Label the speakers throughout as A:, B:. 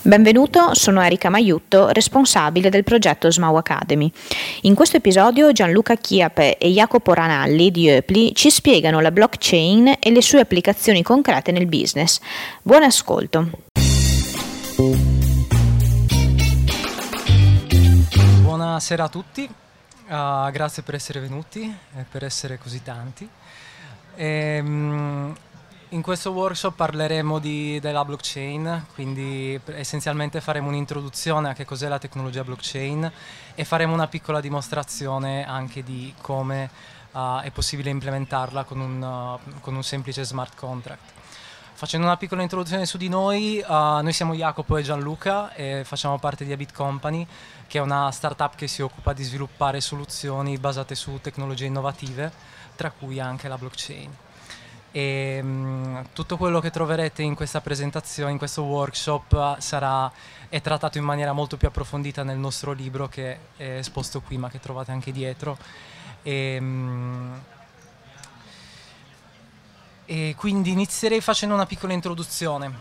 A: Benvenuto, sono Erika Maiutto, responsabile del progetto SMAU Academy. In questo episodio Gianluca Chiape e Jacopo Ranalli di Eupli ci spiegano la blockchain e le sue applicazioni concrete nel business. Buon ascolto.
B: Buonasera a tutti, grazie per essere venuti e per essere così tanti. In questo workshop parleremo della blockchain, quindi essenzialmente faremo un'introduzione a che cos'è la tecnologia blockchain e faremo una piccola dimostrazione anche di come è possibile implementarla con un semplice smart contract. Facendo una piccola introduzione su di noi, noi siamo Jacopo e Gianluca e facciamo parte di Abit Company, che è una startup che si occupa di sviluppare soluzioni basate su tecnologie innovative, tra cui anche la blockchain. E tutto quello che troverete in questa presentazione, in questo workshop, è trattato in maniera molto più approfondita nel nostro libro, che è esposto qui ma che trovate anche dietro. E quindi inizierei facendo una piccola introduzione.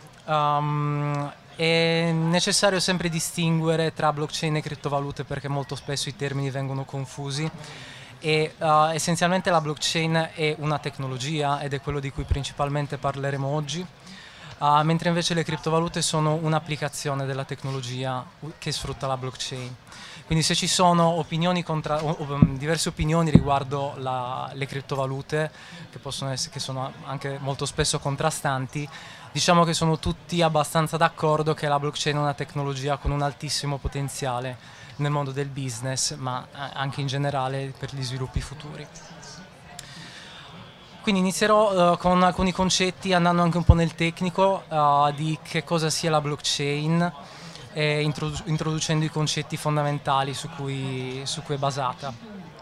B: È necessario sempre distinguere tra blockchain e criptovalute perché molto spesso i termini vengono confusi. E essenzialmente la blockchain è una tecnologia ed è quello di cui principalmente parleremo oggi, mentre invece le criptovalute sono un'applicazione della tecnologia che sfrutta la blockchain. Quindi se ci sono diverse opinioni riguardo le criptovalute, che sono anche molto spesso contrastanti, diciamo che sono tutti abbastanza d'accordo che la blockchain è una tecnologia con un altissimo potenziale nel mondo del business, ma anche in generale per gli sviluppi futuri. Quindi inizierò con alcuni concetti, andando anche un po' nel tecnico di che cosa sia la blockchain, e introducendo i concetti fondamentali su cui è basata.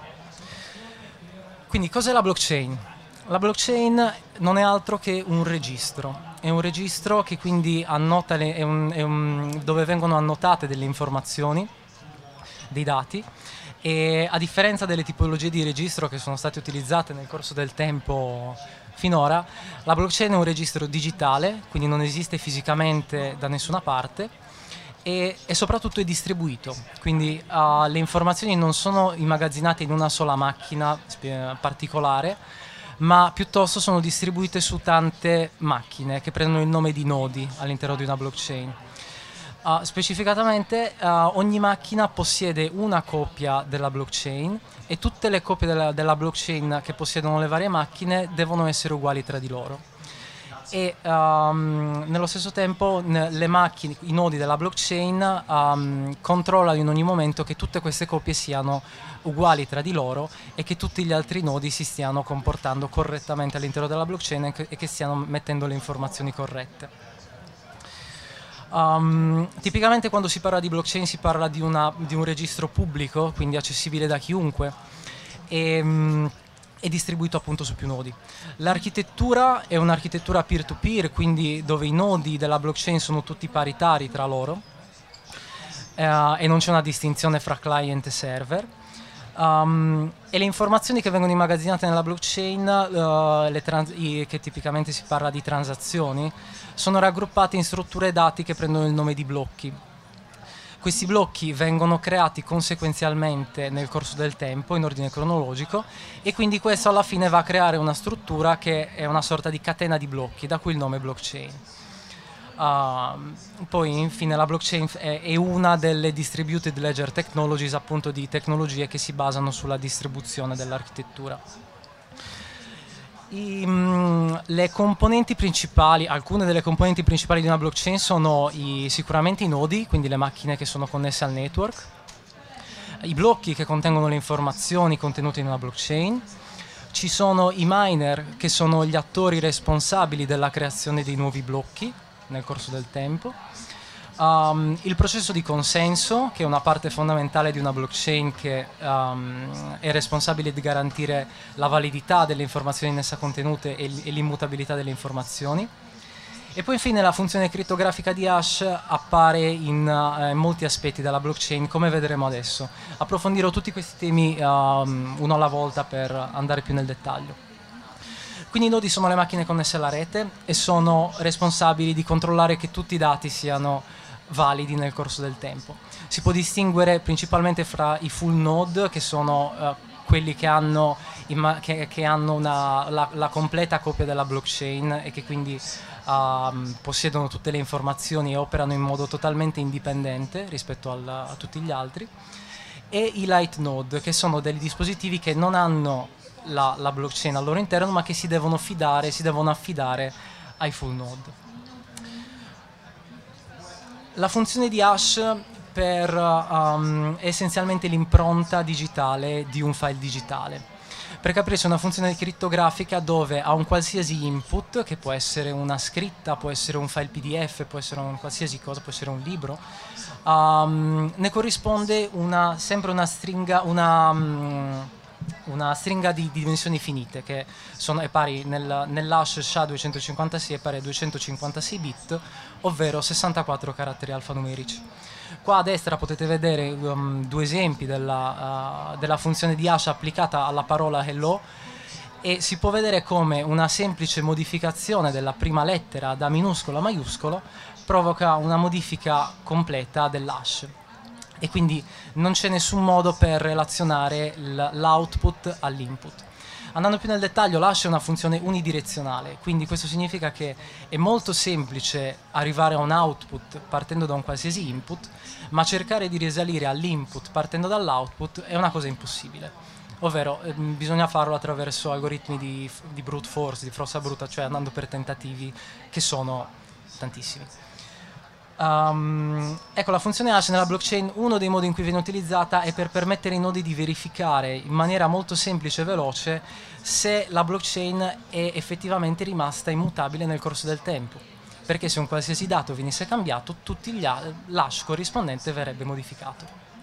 B: Quindi cos'è la blockchain? La blockchain non è altro che un registro. È un registro che quindi annota dove vengono annotate delle informazioni, dei dati, e a differenza delle tipologie di registro che sono state utilizzate nel corso del tempo finora, la blockchain è un registro digitale, quindi non esiste fisicamente da nessuna parte e soprattutto è distribuito, quindi le informazioni non sono immagazzinate in una sola macchina particolare, ma piuttosto sono distribuite su tante macchine che prendono il nome di nodi all'interno di una blockchain. Specificatamente ogni macchina possiede una copia della blockchain e tutte le copie della blockchain che possiedono le varie macchine devono essere uguali tra di loro. E nello stesso tempo i nodi della blockchain controllano in ogni momento che tutte queste copie siano uguali tra di loro e che tutti gli altri nodi si stiano comportando correttamente all'interno della blockchain e che stiano mettendo le informazioni corrette. Tipicamente quando si parla di blockchain si parla di un registro pubblico, quindi accessibile da chiunque, e è distribuito appunto su più nodi. L'architettura è un'architettura peer-to-peer, quindi dove i nodi della blockchain sono tutti paritari tra loro e non c'è una distinzione fra client e server. E le informazioni che vengono immagazzinate nella blockchain, che tipicamente si parla di transazioni, sono raggruppate in strutture dati che prendono il nome di blocchi. Questi blocchi vengono creati conseguenzialmente nel corso del tempo, in ordine cronologico, e quindi questo alla fine va a creare una struttura che è una sorta di catena di blocchi, da cui il nome blockchain. Poi infine la blockchain è una delle distributed ledger technologies, appunto di tecnologie che si basano sulla distribuzione dell'architettura. Le componenti principali, alcune delle componenti principali di una blockchain sono sicuramente i nodi, quindi le macchine che sono connesse al network, i blocchi che contengono le informazioni contenute in una blockchain, ci sono i miner che sono gli attori responsabili della creazione dei nuovi blocchi nel corso del tempo, il processo di consenso, che è una parte fondamentale di una blockchain che è responsabile di garantire la validità delle informazioni in essa contenute e l'immutabilità delle informazioni, e poi infine la funzione crittografica di hash appare in molti aspetti della blockchain, come vedremo adesso. Approfondirò tutti questi temi uno alla volta per andare più nel dettaglio. Quindi i nodi sono le macchine connesse alla rete e sono responsabili di controllare che tutti i dati siano validi nel corso del tempo. Si può distinguere principalmente fra i full node, che sono quelli che hanno, la completa copia della blockchain e che quindi possiedono tutte le informazioni e operano in modo totalmente indipendente rispetto a tutti gli altri, e i light node, che sono dei dispositivi che non hanno la blockchain al loro interno, ma che si devono affidare ai full node. La funzione di hash è essenzialmente l'impronta digitale di un file digitale. Per capirci, è una funzione crittografica dove a un qualsiasi input, che può essere una scritta, può essere un file PDF, può essere un qualsiasi cosa, può essere un libro, ne corrisponde sempre una stringa di dimensioni finite, che è pari nell'hash SHA-256 è pari a 256 bit, ovvero 64 caratteri alfanumerici. Qua a destra potete vedere due esempi della funzione di hash applicata alla parola hello, e si può vedere come una semplice modificazione della prima lettera da minuscolo a maiuscolo provoca una modifica completa dell'hash, e quindi non c'è nessun modo per relazionare l'output all'input. Andando più nel dettaglio, l'hash è una funzione unidirezionale, quindi questo significa che è molto semplice arrivare a un output partendo da un qualsiasi input, ma cercare di risalire all'input partendo dall'output è una cosa impossibile. Ovvero bisogna farlo attraverso algoritmi di brute force, di forza bruta, cioè andando per tentativi che sono tantissimi. Ecco, la funzione hash nella blockchain, uno dei modi in cui viene utilizzata è per permettere ai nodi di verificare in maniera molto semplice e veloce se la blockchain è effettivamente rimasta immutabile nel corso del tempo, perché se un qualsiasi dato venisse cambiato, l'hash corrispondente verrebbe modificato.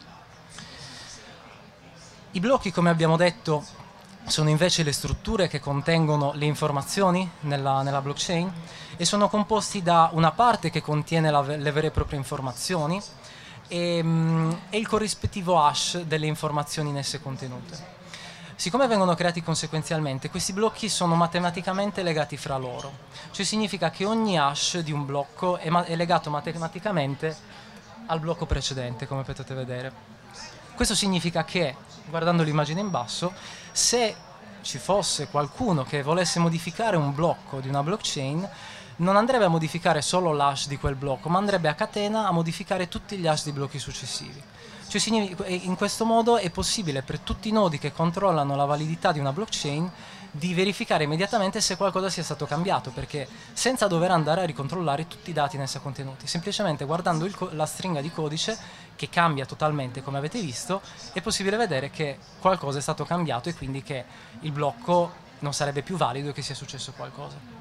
B: I blocchi, come abbiamo detto, sono invece le strutture che contengono le informazioni nella blockchain, e sono composti da una parte che contiene le vere e proprie informazioni e il corrispettivo hash delle informazioni in esse contenute. Siccome vengono creati conseguenzialmente, questi blocchi sono matematicamente legati fra loro, cioè significa che ogni hash di un blocco è legato matematicamente al blocco precedente, come potete vedere. Questo significa che, guardando l'immagine in basso, se ci fosse qualcuno che volesse modificare un blocco di una blockchain, non andrebbe a modificare solo l'hash di quel blocco, ma andrebbe a catena a modificare tutti gli hash di blocchi successivi. Cioè, in questo modo è possibile per tutti i nodi che controllano la validità di una blockchain di verificare immediatamente se qualcosa sia stato cambiato, perché senza dover andare a ricontrollare tutti i dati in essa contenuti, semplicemente guardando la stringa di codice, che cambia totalmente come avete visto, è possibile vedere che qualcosa è stato cambiato e quindi che il blocco non sarebbe più valido e che sia successo qualcosa.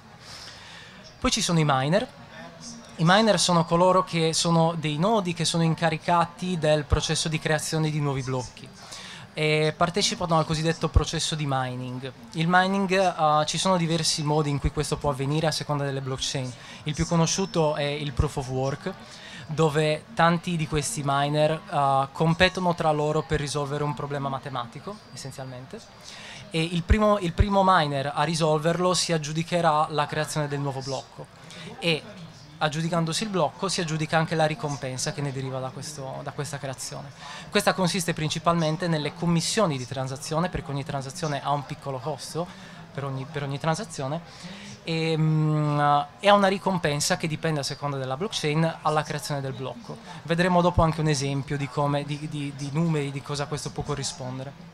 B: Poi ci sono i miner. I miner sono coloro che sono dei nodi che sono incaricati del processo di creazione di nuovi blocchi e partecipano al cosiddetto processo di mining. Il mining, ci sono diversi modi in cui questo può avvenire a seconda delle blockchain. Il più conosciuto è il proof of work, dove tanti di questi miner competono tra loro per risolvere un problema matematico, essenzialmente, e il primo miner a risolverlo si aggiudicherà la creazione del nuovo blocco, e aggiudicandosi il blocco si aggiudica anche la ricompensa che ne deriva da questa creazione. Questa consiste principalmente nelle commissioni di transazione, perché ogni transazione ha un piccolo costo per ogni transazione, e ha una ricompensa che dipende a seconda della blockchain alla creazione del blocco. Vedremo dopo anche un esempio di numeri di cosa questo può corrispondere.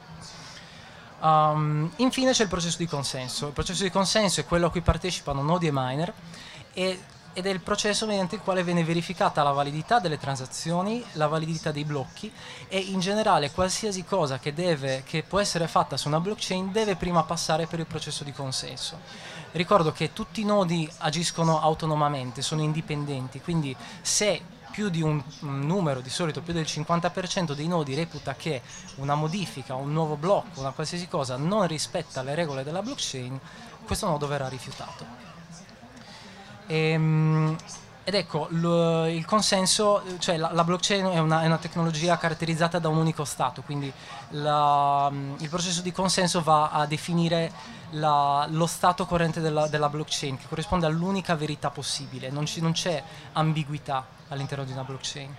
B: Infine c'è il processo di consenso. Il processo di consenso è quello a cui partecipano nodi e miner, ed è il processo mediante il quale viene verificata la validità delle transazioni, la validità dei blocchi, e in generale qualsiasi cosa che può essere fatta su una blockchain deve prima passare per il processo di consenso. Ricordo che tutti i nodi agiscono autonomamente, sono indipendenti, quindi se più di un numero, di solito più del 50% dei nodi reputa che una modifica, un nuovo blocco, una qualsiasi cosa non rispetta le regole della blockchain, questo nodo verrà rifiutato. Ed Ed ecco, il consenso, cioè la blockchain è una tecnologia caratterizzata da un unico stato, quindi il processo di consenso va a definire lo stato corrente della blockchain, che corrisponde all'unica verità possibile, non c'è ambiguità all'interno di una blockchain.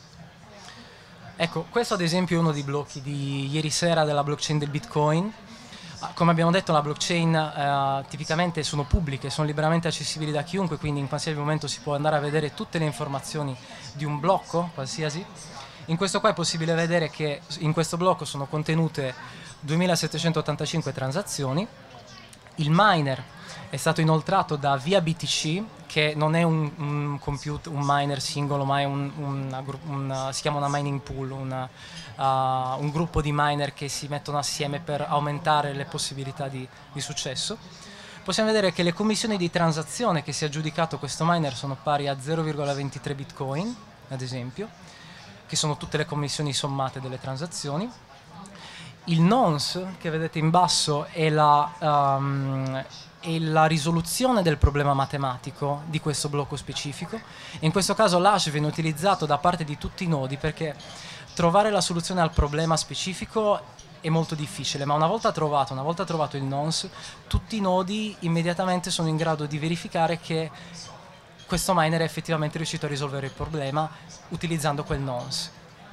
B: Ecco, questo ad esempio è uno dei blocchi di ieri sera della blockchain del Bitcoin. Come abbiamo detto, la blockchain tipicamente sono pubbliche, sono liberamente accessibili da chiunque, quindi in qualsiasi momento si può andare a vedere tutte le informazioni di un blocco qualsiasi. In questo qua è possibile vedere che in questo blocco sono contenute 2785 transazioni. Il miner è stato inoltrato da Via BTC, che non è un miner singolo, ma è si chiama una mining pool, un gruppo di miner che si mettono assieme per aumentare le possibilità di successo. Possiamo vedere che le commissioni di transazione che si è aggiudicato questo miner sono pari a 0,23 bitcoin, ad esempio, che sono tutte le commissioni sommate delle transazioni. Il nonce che vedete in basso è la risoluzione del problema matematico di questo blocco specifico. In questo caso l'hash viene utilizzato da parte di tutti i nodi perché trovare la soluzione al problema specifico è molto difficile, ma una volta trovato il nonce, tutti i nodi immediatamente sono in grado di verificare che questo miner è effettivamente riuscito a risolvere il problema utilizzando quel nonce.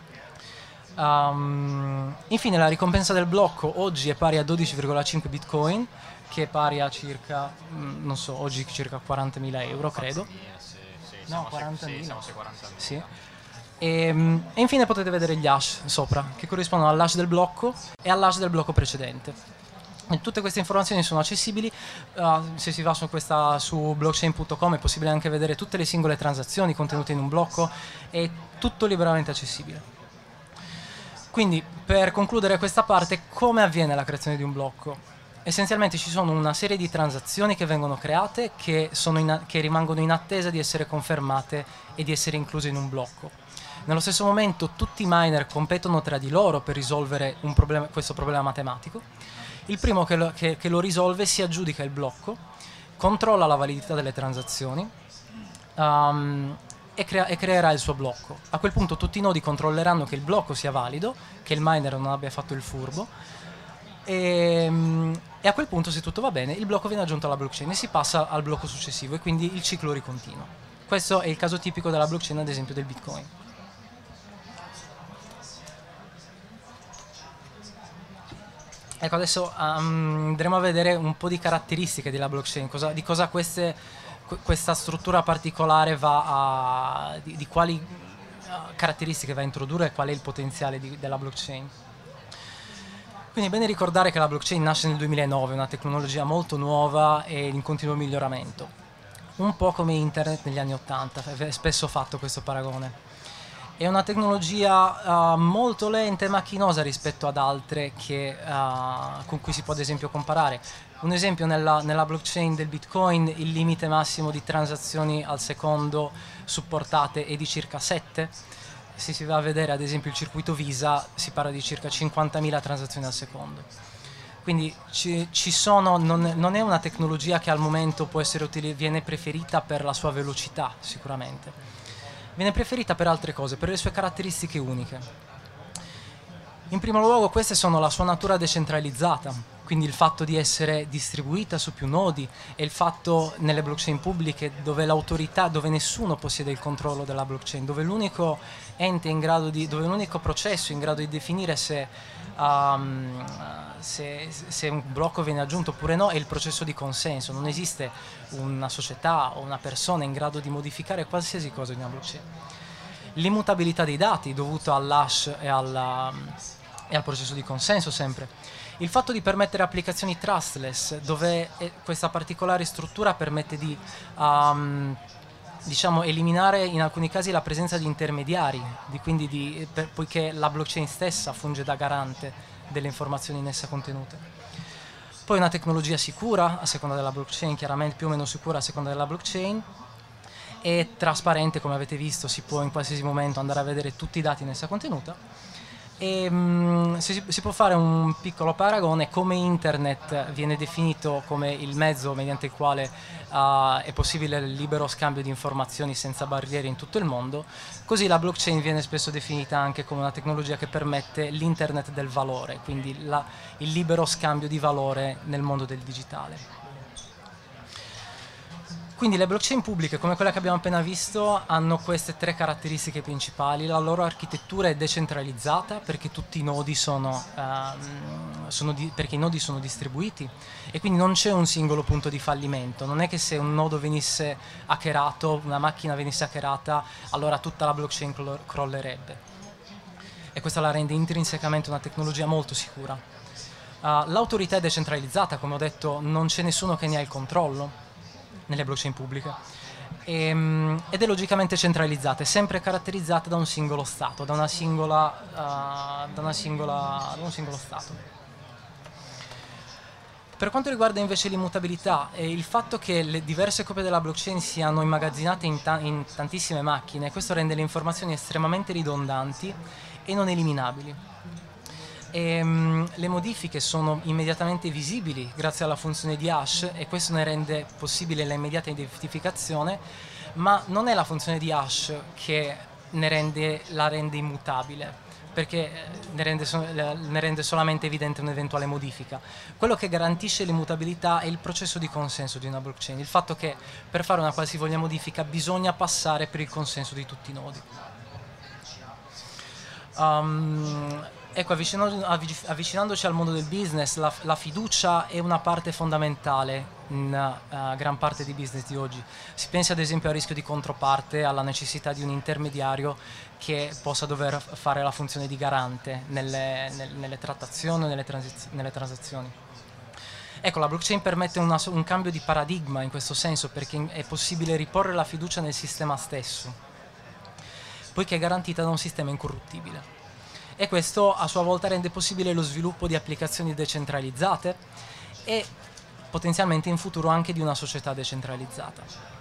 B: Infine la ricompensa del blocco oggi è pari a 12,5 bitcoin, che è pari a circa, non so, oggi circa 40.000 euro credo. No, 40.000. Sì. E infine potete vedere gli hash sopra, che corrispondono all'hash del blocco e all'hash del blocco precedente. E tutte queste informazioni sono accessibili, se si va su blockchain.com è possibile anche vedere tutte le singole transazioni contenute in un blocco, è tutto liberamente accessibile. Quindi, per concludere questa parte, come avviene la creazione di un blocco? Essenzialmente ci sono una serie di transazioni che vengono create che rimangono in attesa di essere confermate e di essere incluse in un blocco. Nello stesso momento tutti i miner competono tra di loro per risolvere questo problema matematico. Il primo che lo risolve si aggiudica il blocco, controlla la validità delle transazioni e creerà il suo blocco. A quel punto tutti i nodi controlleranno che il blocco sia valido, che il miner non abbia fatto il furbo, e a quel punto, se tutto va bene, il blocco viene aggiunto alla blockchain e si passa al blocco successivo e quindi il ciclo ricontinua. Questo è il caso tipico della blockchain, ad esempio del Bitcoin. Ecco, adesso andremo a vedere un po' di caratteristiche della blockchain, di cosa questa struttura particolare di quali caratteristiche va a introdurre e qual è il potenziale della blockchain. Quindi è bene ricordare che la blockchain nasce nel 2009, è una tecnologia molto nuova e in continuo miglioramento, un po' come internet negli anni 80, è spesso fatto questo paragone. È una tecnologia molto lenta e macchinosa rispetto ad altre con cui si può ad esempio comparare. Un esempio, nella blockchain del Bitcoin il limite massimo di transazioni al secondo supportate è di circa 7. Se si va a vedere ad esempio il circuito Visa si parla di circa 50.000 transazioni al secondo. Quindi non è una tecnologia che al momento viene preferita per la sua velocità sicuramente. Viene preferita per altre cose, per le sue caratteristiche uniche. In primo luogo queste sono la sua natura decentralizzata, quindi il fatto di essere distribuita su più nodi e il fatto nelle blockchain pubbliche dove nessuno possiede il controllo della blockchain, dove l'unico l'unico processo in grado di definire se un blocco viene aggiunto oppure no è il processo di consenso. Non esiste una società o una persona in grado di modificare qualsiasi cosa in una blockchain. L'immutabilità dei dati dovuta all'hash e al processo di consenso sempre. Il fatto di permettere applicazioni trustless, dove questa particolare struttura permette di eliminare in alcuni casi la presenza di intermediari, poiché la blockchain stessa funge da garante delle informazioni in essa contenute. Poi una tecnologia sicura a seconda della blockchain, chiaramente più o meno sicura a seconda della blockchain, e trasparente, come avete visto, si può in qualsiasi momento andare a vedere tutti i dati in essa contenuta. E si può fare un piccolo paragone: come internet viene definito come il mezzo mediante il quale è possibile il libero scambio di informazioni senza barriere in tutto il mondo, così la blockchain viene spesso definita anche come una tecnologia che permette l'internet del valore, quindi il libero scambio di valore nel mondo del digitale. Quindi le blockchain pubbliche, come quella che abbiamo appena visto, hanno queste tre caratteristiche principali. La loro architettura è decentralizzata perché tutti i nodi perché i nodi sono distribuiti e quindi non c'è un singolo punto di fallimento. Non è che se un nodo venisse hackerato, una macchina venisse hackerata, allora tutta la blockchain crollerebbe. E questo la rende intrinsecamente una tecnologia molto sicura. L'autorità è decentralizzata, come ho detto, non c'è nessuno che ne ha il controllo nelle blockchain pubbliche, ed è logicamente centralizzata, è sempre caratterizzata da un singolo stato, da un singolo stato. Per quanto riguarda invece l'immutabilità e il fatto che le diverse copie della blockchain siano immagazzinate in tantissime macchine, questo rende le informazioni estremamente ridondanti e non eliminabili. Le modifiche sono immediatamente visibili grazie alla funzione di hash e questo ne rende possibile la immediata identificazione, ma non è la funzione di hash che la rende immutabile, perché ne rende solamente evidente un'eventuale modifica. Quello che garantisce l'immutabilità è il processo di consenso di una blockchain, il fatto che per fare una qualsivoglia modifica bisogna passare per il consenso di tutti i nodi. Ecco, avvicinandoci al mondo del business, la fiducia è una parte fondamentale in gran parte dei business di oggi. Si pensi ad esempio al rischio di controparte, alla necessità di un intermediario che possa dover fare la funzione di garante nelle trattazioni o nelle transazioni. Ecco, la blockchain permette un cambio di paradigma in questo senso, perché è possibile riporre la fiducia nel sistema stesso, poiché è garantita da un sistema incorruttibile. E questo a sua volta rende possibile lo sviluppo di applicazioni decentralizzate e potenzialmente in futuro anche di una società decentralizzata.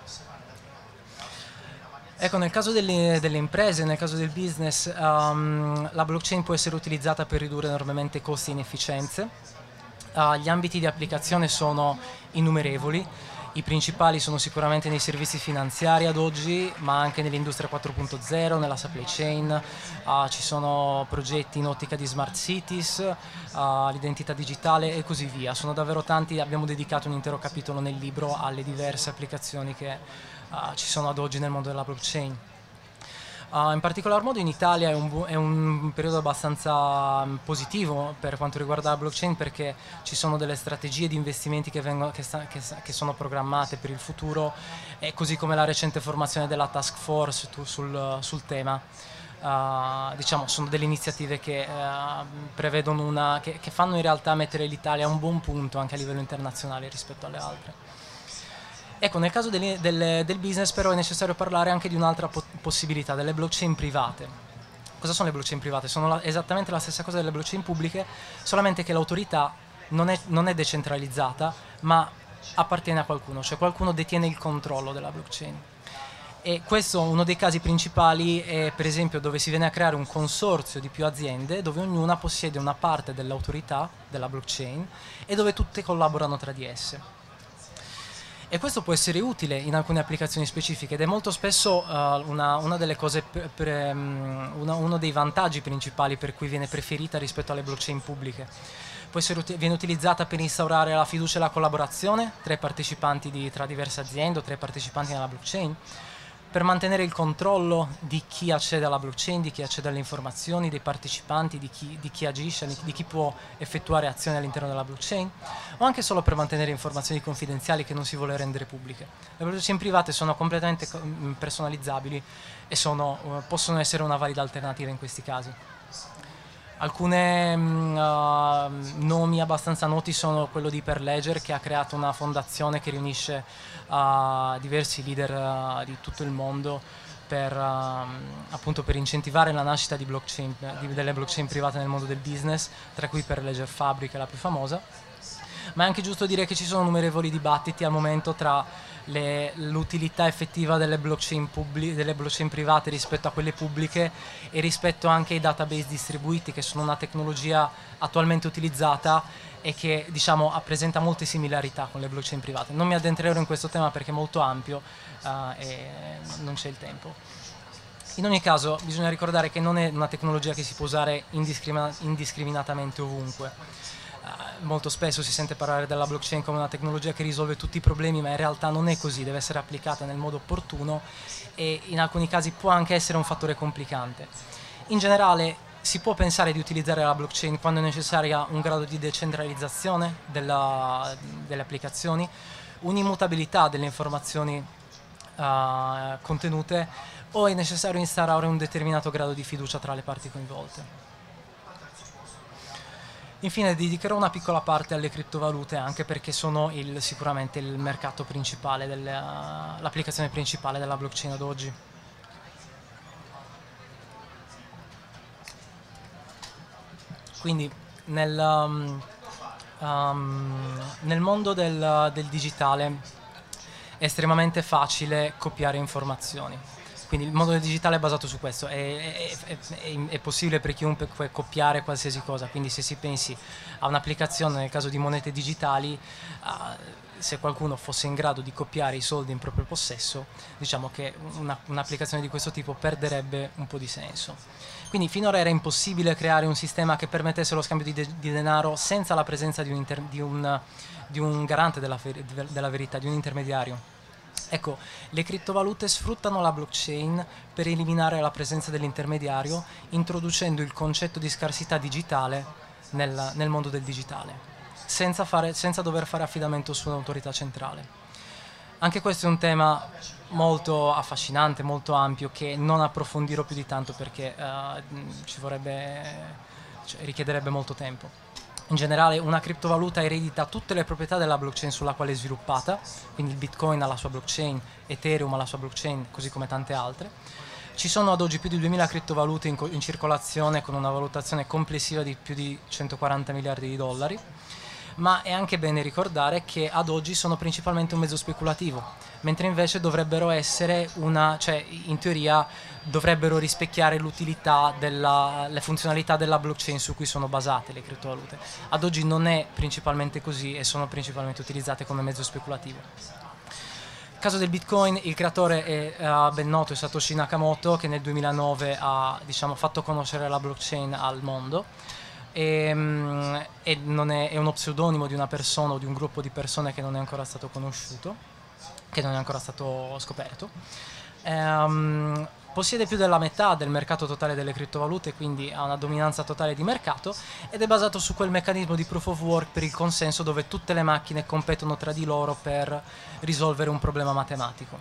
B: Ecco, nel caso delle imprese, nel caso del business, la blockchain può essere utilizzata per ridurre enormemente costi e inefficienze. Gli ambiti di applicazione sono innumerevoli. I principali sono sicuramente nei servizi finanziari ad oggi, ma anche nell'industria 4.0, nella supply chain. Ci sono progetti in ottica di smart cities, l'identità digitale e così via. Sono davvero tanti, abbiamo dedicato un intero capitolo nel libro alle diverse applicazioni che ci sono ad oggi nel mondo della blockchain. In particolar modo in Italia è un periodo abbastanza positivo per quanto riguarda la blockchain, perché ci sono delle strategie di investimenti che sono programmate per il futuro, e così come la recente formazione della task force sul tema. Diciamo, sono delle iniziative che prevedono che fanno in realtà mettere l'Italia a un buon punto anche a livello internazionale rispetto alle altre. Ecco, nel caso del business però è necessario parlare anche di un'altra possibilità, delle blockchain private. Cosa sono le blockchain private? Sono esattamente la stessa cosa delle blockchain pubbliche, solamente che l'autorità non è decentralizzata, ma appartiene a qualcuno, cioè qualcuno detiene il controllo della blockchain. E questo, uno dei casi principali, è per esempio dove si viene a creare un consorzio di più aziende, dove ognuna possiede una parte dell'autorità della blockchain e dove tutte collaborano tra di esse. E questo può essere utile in alcune applicazioni specifiche ed è molto spesso una delle cose, uno dei vantaggi principali per cui viene preferita rispetto alle blockchain pubbliche. Viene utilizzata per instaurare la fiducia e la collaborazione tra i partecipanti tra diverse aziende o tra i partecipanti nella blockchain, per mantenere il controllo di chi accede alla blockchain, di chi accede alle informazioni, dei partecipanti, di chi agisce, di chi può effettuare azioni all'interno della blockchain, o anche solo per mantenere informazioni confidenziali che non si vuole rendere pubbliche. Le blockchain private sono completamente personalizzabili e possono essere una valida alternativa in questi casi. Alcuni nomi abbastanza noti sono quello di Hyperledger, che ha creato una fondazione che riunisce diversi leader di tutto il mondo appunto per incentivare la nascita di delle blockchain private nel mondo del business, tra cui Hyperledger Fabric è la più famosa. ma è anche giusto dire che ci sono numerosi dibattiti al momento tra l'utilità effettiva delle blockchain private rispetto a quelle pubbliche e rispetto anche ai database distribuiti, che sono una tecnologia attualmente utilizzata e che, diciamo, presenta molte similarità con le blockchain private. Non mi addentrerò in questo tema perché è molto ampio e non c'è il tempo. In ogni caso bisogna ricordare che non è una tecnologia che si può usare indiscriminatamente ovunque. Molto spesso si sente parlare della blockchain come una tecnologia che risolve tutti i problemi, ma in realtà non è così, deve essere applicata nel modo opportuno e in alcuni casi può anche essere un fattore complicante. In generale si può pensare di utilizzare la blockchain quando è necessaria un grado di decentralizzazione delle applicazioni, un'immutabilità delle informazioni contenute, o è necessario instaurare un determinato grado di fiducia tra le parti coinvolte. Infine dedicherò una piccola parte alle criptovalute, anche perché sono sicuramente il mercato principale, l'applicazione principale della blockchain ad oggi. Quindi nel mondo del digitale è estremamente facile copiare informazioni. Quindi il mondo del digitale è basato su questo, è possibile per chiunque copiare qualsiasi cosa, quindi se si pensi a un'applicazione nel caso di monete digitali, se qualcuno fosse in grado di copiare i soldi in proprio possesso, diciamo che un'applicazione di questo tipo perderebbe un po' di senso. Quindi finora era impossibile creare un sistema che permettesse lo scambio di denaro senza la presenza di un garante della verità, di un intermediario. Ecco, le criptovalute sfruttano la blockchain per eliminare la presenza dell'intermediario, introducendo il concetto di scarsità digitale nel mondo del digitale, senza dover fare affidamento su un'autorità centrale. Anche questo è un tema molto affascinante, molto ampio, che non approfondirò più di tanto perché richiederebbe molto tempo. In generale una criptovaluta eredita tutte le proprietà della blockchain sulla quale è sviluppata, quindi il Bitcoin ha la sua blockchain, Ethereum ha la sua blockchain, così come tante altre. Ci sono ad oggi più di 2000 criptovalute in circolazione con una valutazione complessiva di più di 140 miliardi di dollari, ma è anche bene ricordare che ad oggi sono principalmente un mezzo speculativo, mentre invece dovrebbero essere in teoria dovrebbero rispecchiare l'utilità le funzionalità della blockchain su cui sono basate le criptovalute. Ad oggi non è principalmente così e sono principalmente utilizzate come mezzo speculativo. Nel caso del Bitcoin, il creatore è ben noto, è Satoshi Nakamoto, che nel 2009 ha, diciamo, fatto conoscere la blockchain al mondo. È uno pseudonimo di una persona o di un gruppo di persone che non è ancora stato conosciuto, che non è ancora stato scoperto. Possiede più della metà del mercato totale delle criptovalute, quindi ha una dominanza totale di mercato, ed è basato su quel meccanismo di proof of work per il consenso, dove tutte le macchine competono tra di loro per risolvere un problema matematico.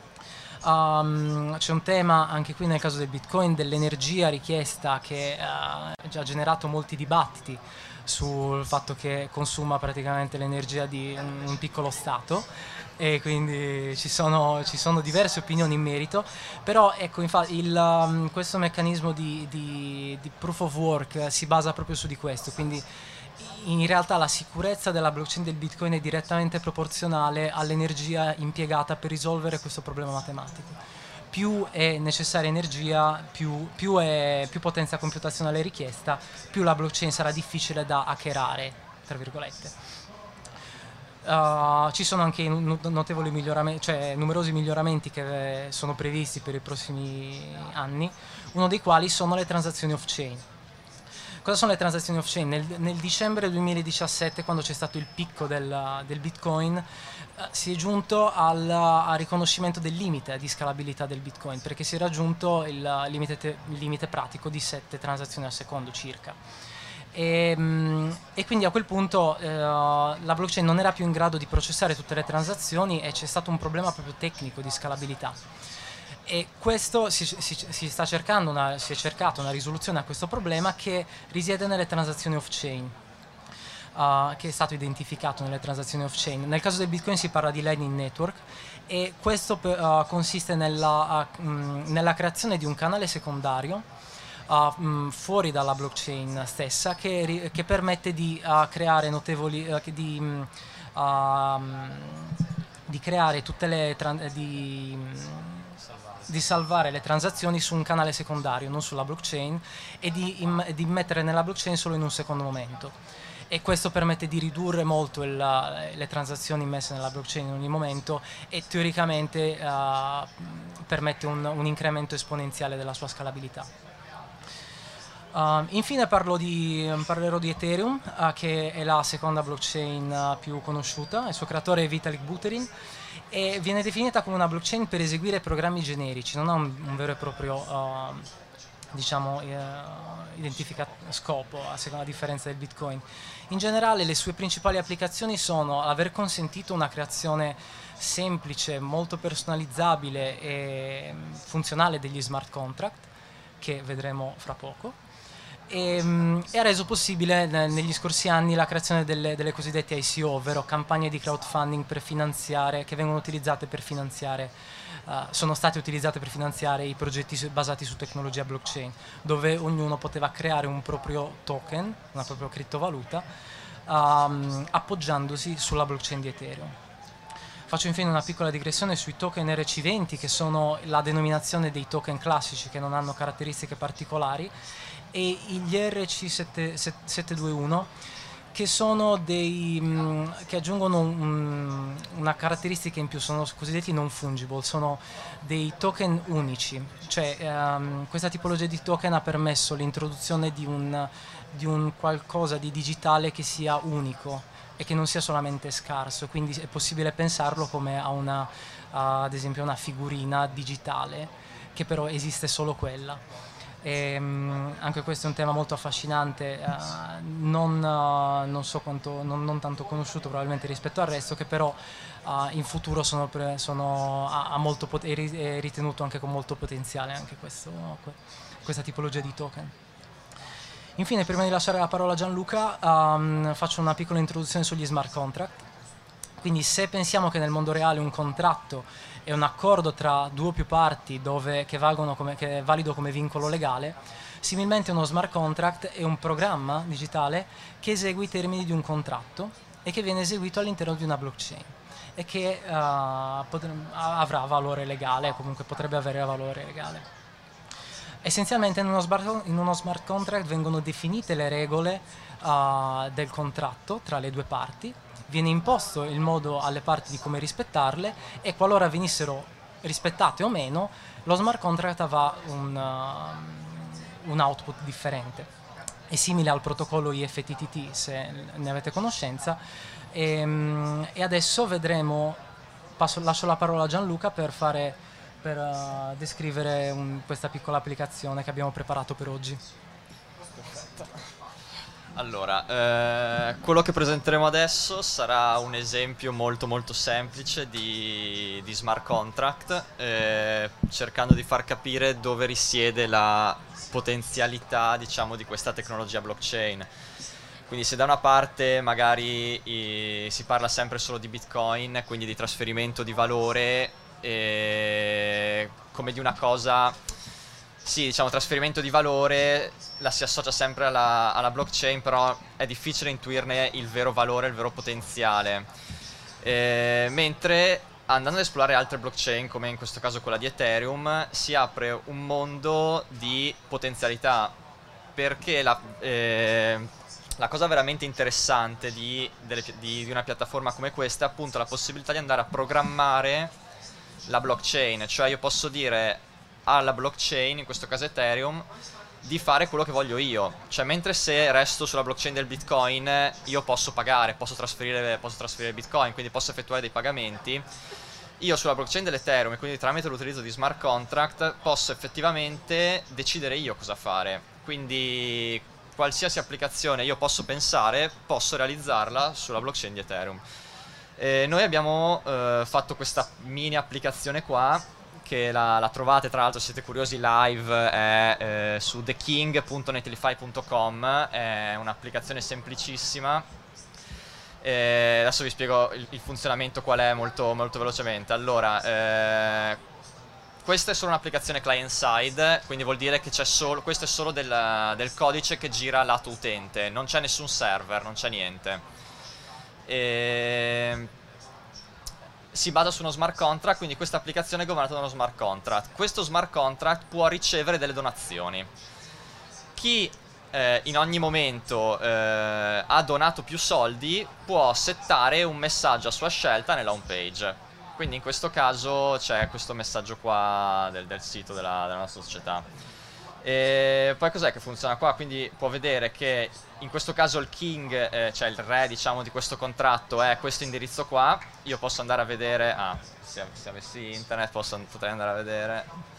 B: C'è un tema anche qui nel caso del Bitcoin dell'energia richiesta, che ha già generato molti dibattiti sul fatto che consuma praticamente l'energia di un piccolo stato, e quindi ci sono diverse opinioni in merito, però ecco, infatti questo meccanismo di proof of work si basa proprio su di questo, quindi in realtà la sicurezza della blockchain del Bitcoin è direttamente proporzionale all'energia impiegata per risolvere questo problema matematico. Più è necessaria energia, più potenza computazionale è richiesta, più la blockchain sarà difficile da hackerare, tra virgolette. Ci sono anche notevoli numerosi miglioramenti che sono previsti per i prossimi anni, uno dei quali sono le transazioni off-chain. Cosa sono le transazioni off-chain? Nel dicembre 2017, quando c'è stato il picco del Bitcoin, si è giunto al riconoscimento del limite di scalabilità del Bitcoin, perché si è raggiunto il limite pratico di 7 transazioni al secondo circa. E quindi a quel punto la blockchain non era più in grado di processare tutte le transazioni e c'è stato un problema proprio tecnico di scalabilità. E questo si è cercata una risoluzione a questo problema, che risiede nelle transazioni off-chain, che è stato identificato nelle transazioni off-chain. Nel caso del Bitcoin si parla di Lightning Network, e questo consiste nella creazione di un canale secondario fuori dalla blockchain stessa che permette di creare notevoli di creare tutte le di salvare le transazioni su un canale secondario, non sulla blockchain, e di mettere nella blockchain solo in un secondo momento. E questo permette di ridurre molto le transazioni messe nella blockchain in ogni momento e teoricamente permette un incremento esponenziale della sua scalabilità. Infine parlerò di Ethereum, che è la seconda blockchain più conosciuta. Il suo creatore è Vitalik Buterin e viene definita come una blockchain per eseguire programmi generici, non ha un vero e proprio scopo, a differenza del Bitcoin. In generale le sue principali applicazioni sono aver consentito una creazione semplice, molto personalizzabile e funzionale degli smart contract, che vedremo fra poco, e ha reso possibile negli scorsi anni la creazione delle cosiddette ICO, ovvero campagne di crowdfunding per finanziare, che vengono utilizzate per finanziare, sono state utilizzate per finanziare i progetti basati su tecnologia blockchain, dove ognuno poteva creare un proprio token, una propria criptovaluta, appoggiandosi sulla blockchain di Ethereum. Faccio infine una piccola digressione sui token RC20, che sono la denominazione dei token classici che non hanno caratteristiche particolari, e gli RC721, che sono che aggiungono una caratteristica in più, sono cosiddetti non fungible, sono dei token unici, cioè questa tipologia di token ha permesso l'introduzione di un qualcosa di digitale che sia unico e che non sia solamente scarso, quindi è possibile pensarlo come ad esempio una figurina digitale, che però esiste solo quella. Anche questo è un tema molto affascinante, non so quanto, non tanto conosciuto probabilmente rispetto al resto, che però in futuro è ritenuto anche con molto potenziale anche questa tipologia di token. Infine, prima di lasciare la parola a Gianluca, faccio una piccola introduzione sugli smart contract. Quindi se pensiamo che nel mondo reale un contratto è un accordo tra due o più parti che è valido come vincolo legale, similmente uno smart contract è un programma digitale che esegue i termini di un contratto e che viene eseguito all'interno di una blockchain e che avrà valore legale, comunque potrebbe avere valore legale. Essenzialmente in uno smart contract vengono definite le regole del contratto tra le due parti, viene imposto il modo alle parti di come rispettarle, e qualora venissero rispettate o meno, lo smart contract avrà un output differente. È simile al protocollo IFTTT, se ne avete conoscenza, e adesso vedremo, lascio la parola a Gianluca per descrivere questa piccola applicazione che abbiamo preparato per oggi.
C: Perfetto. Allora, quello che presenteremo adesso sarà un esempio molto molto semplice di smart contract, cercando di far capire dove risiede la potenzialità, diciamo, di questa tecnologia blockchain. Quindi se da una parte magari si parla sempre solo di Bitcoin, quindi di trasferimento di valore, come di una cosa... Sì, diciamo, trasferimento di valore la si associa sempre alla blockchain, però è difficile intuirne il vero valore, il vero potenziale. Mentre andando ad esplorare altre blockchain, come in questo caso quella di Ethereum, si apre un mondo di potenzialità, perché la cosa veramente interessante di una piattaforma come questa è appunto la possibilità di andare a programmare la blockchain, cioè io posso dire alla blockchain, in questo caso Ethereum, di fare quello che voglio io. Cioè, mentre se resto sulla blockchain del Bitcoin, io posso pagare, posso trasferire Bitcoin, quindi posso effettuare dei pagamenti. Io sulla blockchain dell'Ethereum, e quindi tramite l'utilizzo di smart contract, posso effettivamente decidere io cosa fare. Quindi qualsiasi applicazione io posso pensare, posso realizzarla sulla blockchain di Ethereum. Noi abbiamo fatto questa mini applicazione qua, che la trovate, tra l'altro, se siete curiosi, live, è su theking.netlify.com, è un'applicazione semplicissima. Adesso vi spiego il funzionamento qual è molto, molto velocemente. Allora, questa è solo un'applicazione client-side, quindi vuol dire che questo è solo del codice che gira lato utente, non c'è nessun server, non c'è niente. Si basa su uno smart contract, quindi questa applicazione è governata da uno smart contract. Questo smart contract può ricevere delle donazioni. Chi in ogni momento ha donato più soldi può settare un messaggio a sua scelta nella home page. Quindi in questo caso c'è questo messaggio qua del sito della nostra società. E poi cos'è che funziona qua? Quindi può vedere che in questo caso il king, cioè il re diciamo di questo contratto è questo indirizzo qua. Io posso andare a vedere, se avessi internet potrei andare a vedere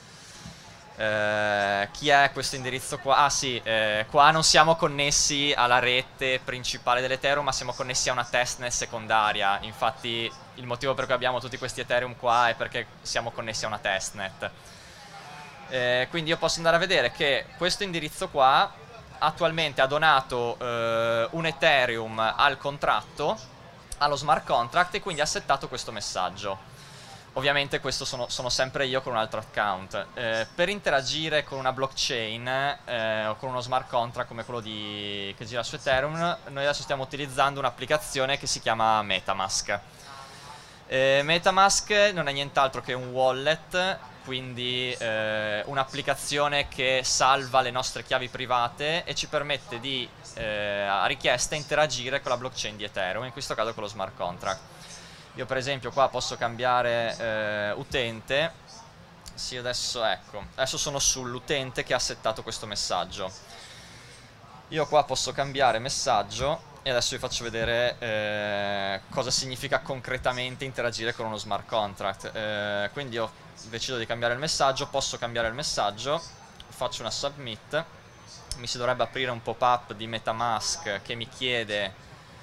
C: chi è questo indirizzo qua. Ah sì, qua non siamo connessi alla rete principale dell'Ethereum, ma siamo connessi a una testnet secondaria. Infatti il motivo per cui abbiamo tutti questi Ethereum qua è perché siamo connessi a una testnet. Quindi io posso andare a vedere che questo indirizzo qua attualmente ha donato un Ethereum al contratto, allo smart contract, e quindi ha settato questo messaggio. Ovviamente questo sono sempre io con un altro account. Per interagire con una blockchain o con uno smart contract come quello che gira su Ethereum, noi adesso stiamo utilizzando un'applicazione che si chiama MetaMask. MetaMask non è nient'altro che un wallet, quindi un'applicazione che salva le nostre chiavi private e ci permette di, a richiesta, interagire con la blockchain di Ethereum, in questo caso con lo smart contract. Io per esempio qua posso cambiare utente. Sì, adesso sono sull'utente che ha settato questo messaggio. Io qua posso cambiare messaggio e adesso vi faccio vedere cosa significa concretamente interagire con uno smart contract. Quindi io decido di cambiare il messaggio, posso cambiare il messaggio, faccio una submit, mi si dovrebbe aprire un pop-up di MetaMask che mi chiede,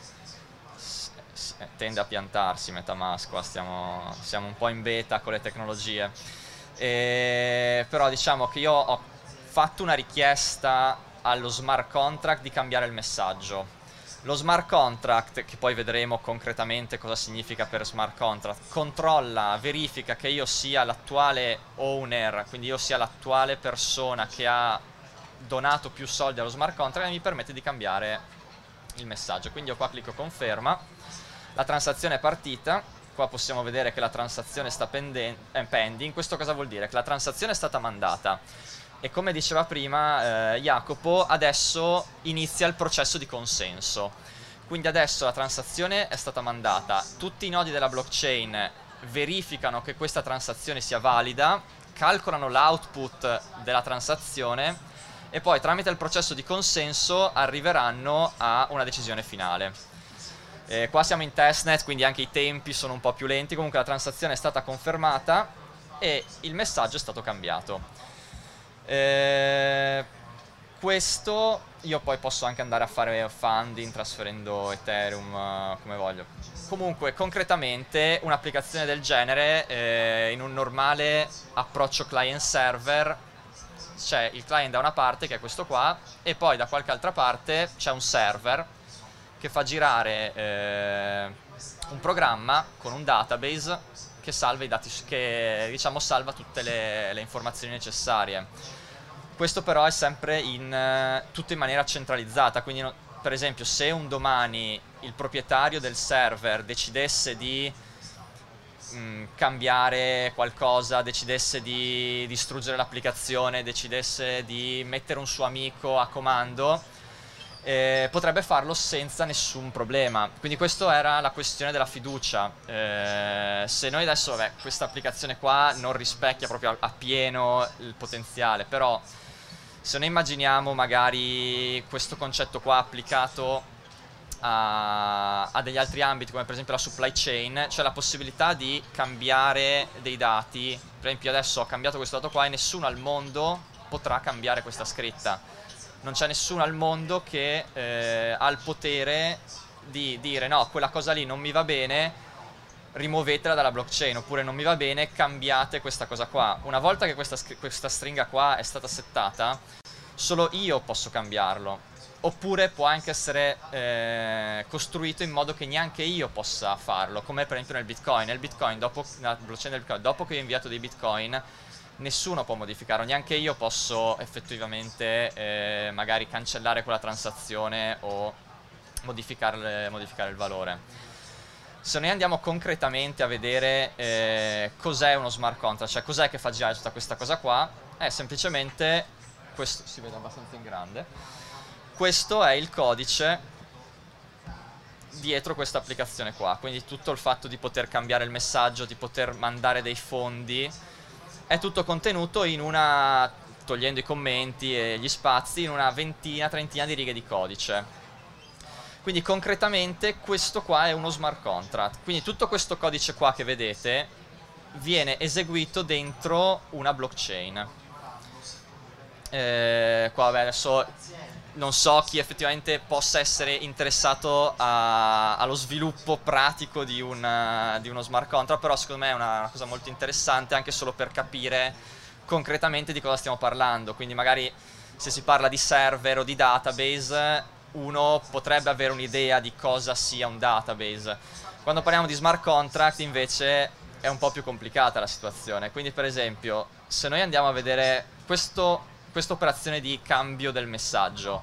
C: tende a piantarsi MetaMask, qua siamo un po' in beta con le tecnologie, però diciamo che io ho fatto una richiesta allo smart contract di cambiare il messaggio. Lo smart contract, che poi vedremo concretamente cosa significa per smart contract, controlla, verifica che io sia l'attuale owner, quindi io sia l'attuale persona che ha donato più soldi allo smart contract, e mi permette di cambiare il messaggio. Quindi io qua clicco conferma, la transazione è partita, qua possiamo vedere che la transazione sta pending. Questo cosa vuol dire? Che la transazione è stata mandata e, come diceva prima Jacopo, adesso inizia il processo di consenso. Quindi adesso la transazione è stata mandata, tutti i nodi della blockchain verificano che questa transazione sia valida, calcolano l'output della transazione e poi tramite il processo di consenso arriveranno a una decisione finale. Qua siamo in testnet, quindi anche i tempi sono un po' più lenti. Comunque la transazione è stata confermata e il messaggio è stato cambiato. Questo io poi posso anche andare a fare funding trasferendo Ethereum come voglio. Comunque concretamente un'applicazione del genere in un normale approccio client server c'è il client da una parte, che è questo qua, e poi da qualche altra parte c'è un server che fa girare un programma con un database che salva i dati, che diciamo salva tutte le informazioni necessarie. Questo però è sempre tutto in maniera centralizzata, quindi per esempio se un domani il proprietario del server decidesse di cambiare qualcosa, decidesse di distruggere l'applicazione, decidesse di mettere un suo amico a comando, potrebbe farlo senza nessun problema. Quindi questa era la questione della fiducia. Se noi adesso, questa applicazione qua non rispecchia proprio a pieno il potenziale, però se noi immaginiamo magari questo concetto qua applicato a degli altri ambiti, come per esempio la supply chain, c'è la possibilità di cambiare dei dati. Per esempio adesso ho cambiato questo dato qua e nessuno al mondo potrà cambiare questa scritta. Non c'è nessuno al mondo che ha il potere di dire no, quella cosa lì non mi va bene, rimuovetela dalla blockchain, oppure non mi va bene, cambiate questa cosa qua. Una volta che questa stringa qua è stata settata, solo io posso cambiarlo, oppure può anche essere costruito in modo che neanche io possa farlo, come per esempio nel Bitcoin. Nel Bitcoin, nella blockchain del Bitcoin, dopo che ho inviato dei Bitcoin, nessuno può modificarlo, neanche io posso effettivamente magari cancellare quella transazione o modificare il valore. Se noi andiamo concretamente a vedere cos'è uno smart contract, cioè cos'è che fa girare tutta questa cosa qua, è semplicemente questo, si vede abbastanza in grande, questo è il codice dietro questa applicazione qua, quindi tutto il fatto di poter cambiare il messaggio, di poter mandare dei fondi, è tutto contenuto in una, togliendo i commenti e gli spazi, in una ventina, trentina di righe di codice. Quindi concretamente questo qua è uno smart contract, quindi tutto questo codice qua che vedete viene eseguito dentro una blockchain. Qua vabbè, adesso non so chi effettivamente possa essere interessato allo sviluppo pratico di uno smart contract, però secondo me è una cosa molto interessante anche solo per capire concretamente di cosa stiamo parlando. Quindi magari se si parla di server o di database, uno potrebbe avere un'idea di cosa sia un database. Quando parliamo di smart contract invece è un po' più complicata la situazione. Quindi per esempio se noi andiamo a vedere questa operazione di cambio del messaggio,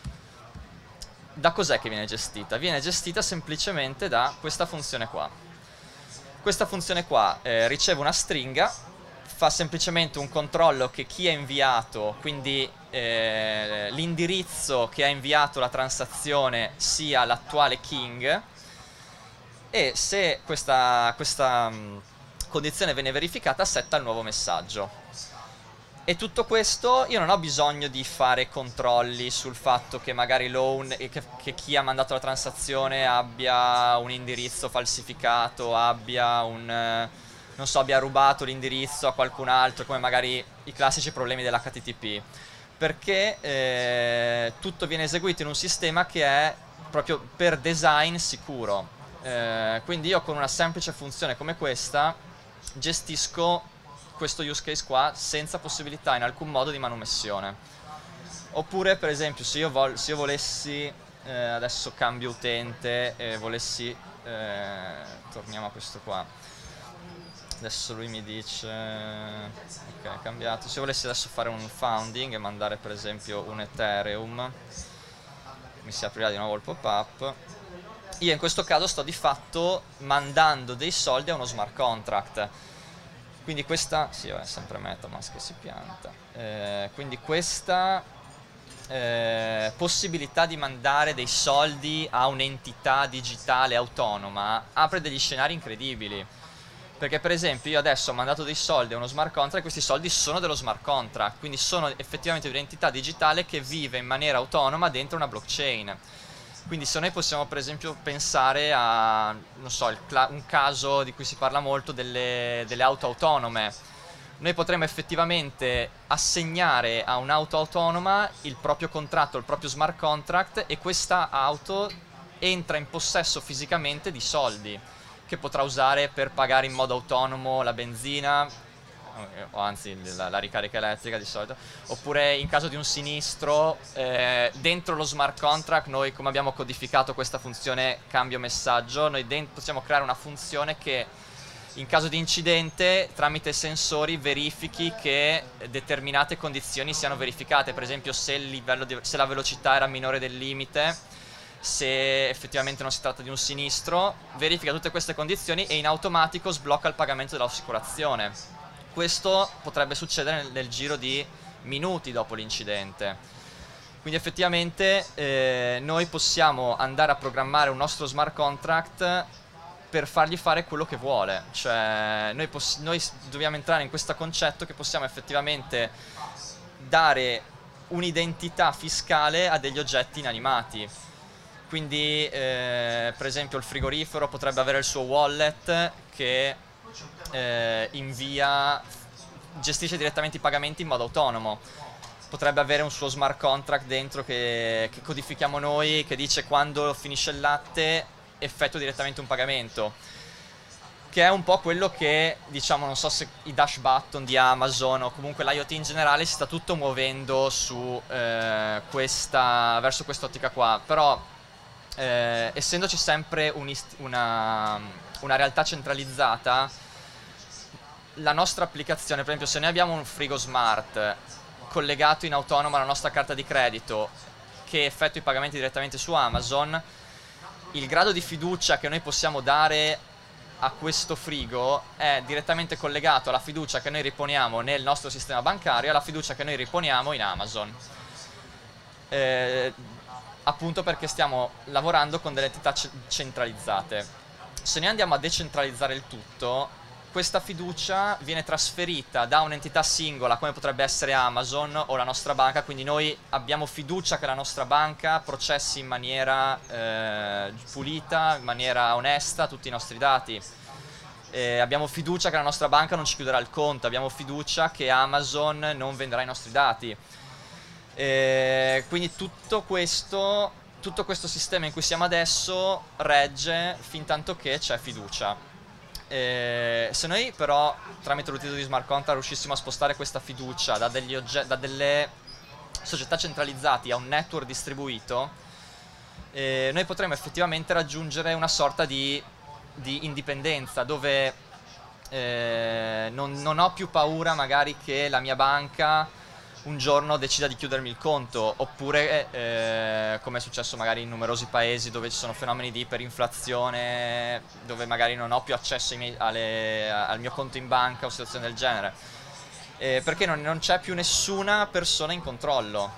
C: da cos'è che viene gestita? Viene gestita semplicemente da questa funzione qua. Questa funzione qua riceve una stringa, fa semplicemente un controllo che chi ha inviato, quindi l'indirizzo che ha inviato la transazione sia l'attuale king, e se questa condizione viene verificata setta il nuovo messaggio. E tutto questo io non ho bisogno di fare controlli sul fatto che magari che chi ha mandato la transazione abbia un indirizzo falsificato, abbia non so, abbia rubato l'indirizzo a qualcun altro, come magari i classici problemi dell'HTTP, perché tutto viene eseguito in un sistema che è proprio per design sicuro. Quindi io con una semplice funzione come questa gestisco questo use case qua senza possibilità in alcun modo di manomissione. Oppure per esempio se io volessi adesso cambio utente e volessi torniamo a questo qua, adesso lui mi dice ok, è cambiato. Se io volessi adesso fare un founding e mandare per esempio un Ethereum, mi si aprirà di nuovo il pop-up. Io in questo caso sto di fatto mandando dei soldi a uno smart contract. Quindi questa, sì, è sempre MetaMask che si pianta. Quindi questa possibilità di mandare dei soldi a un'entità digitale autonoma apre degli scenari incredibili. Perché per esempio io adesso ho mandato dei soldi a uno smart contract e questi soldi sono dello smart contract, quindi sono effettivamente un'entità digitale che vive in maniera autonoma dentro una blockchain. Quindi se noi possiamo per esempio pensare a, non so, un caso di cui si parla molto delle auto autonome, noi potremmo effettivamente assegnare a un'auto autonoma il proprio contratto, il proprio smart contract, e questa auto entra in possesso fisicamente di soldi che potrà usare per pagare in modo autonomo la benzina, o anzi la ricarica elettrica di solito, oppure in caso di un sinistro dentro lo smart contract noi, come abbiamo codificato questa funzione cambio messaggio, noi possiamo creare una funzione che in caso di incidente tramite sensori verifichi che determinate condizioni siano verificate, per esempio se la velocità era minore del limite, se effettivamente non si tratta di un sinistro, verifica tutte queste condizioni e in automatico sblocca il pagamento dell'assicurazione. Questo potrebbe succedere nel giro di minuti dopo l'incidente. Quindi effettivamente noi possiamo andare a programmare un nostro smart contract per fargli fare quello che vuole. Cioè noi dobbiamo entrare in questo concetto che possiamo effettivamente dare un'identità fiscale a degli oggetti inanimati. Quindi per esempio il frigorifero potrebbe avere il suo wallet che gestisce direttamente i pagamenti in modo autonomo. Potrebbe avere un suo smart contract dentro che codifichiamo noi, che dice quando finisce il latte effettua direttamente un pagamento, che è un po' quello che, diciamo, non so se i dash button di Amazon o comunque l'IoT in generale si sta tutto muovendo su verso quest'ottica qua. Però essendoci sempre una realtà centralizzata, la nostra applicazione, per esempio se noi abbiamo un frigo smart collegato in autonomo alla nostra carta di credito che effettua i pagamenti direttamente su Amazon, il grado di fiducia che noi possiamo dare a questo frigo è direttamente collegato alla fiducia che noi riponiamo nel nostro sistema bancario e alla fiducia che noi riponiamo in Amazon. Appunto perché stiamo lavorando con delle entità centralizzate. Se noi andiamo a decentralizzare il tutto, questa fiducia viene trasferita da un'entità singola come potrebbe essere Amazon o la nostra banca, quindi noi abbiamo fiducia che la nostra banca processi in maniera pulita, in maniera onesta tutti i nostri dati. Abbiamo fiducia che la nostra banca non ci chiuderà il conto, abbiamo fiducia che Amazon non venderà i nostri dati. Quindi tutto questo sistema in cui siamo adesso regge fin tanto che c'è fiducia. Se noi però tramite l'utilizzo di smart contract riuscissimo a spostare questa fiducia da delle società centralizzate a un network distribuito, noi potremmo effettivamente raggiungere una sorta di indipendenza dove non ho più paura magari che la mia banca un giorno decida di chiudermi il conto, oppure come è successo magari in numerosi paesi dove ci sono fenomeni di iperinflazione, dove magari non ho più accesso al mio conto in banca o situazioni del genere, perché non c'è più nessuna persona in controllo,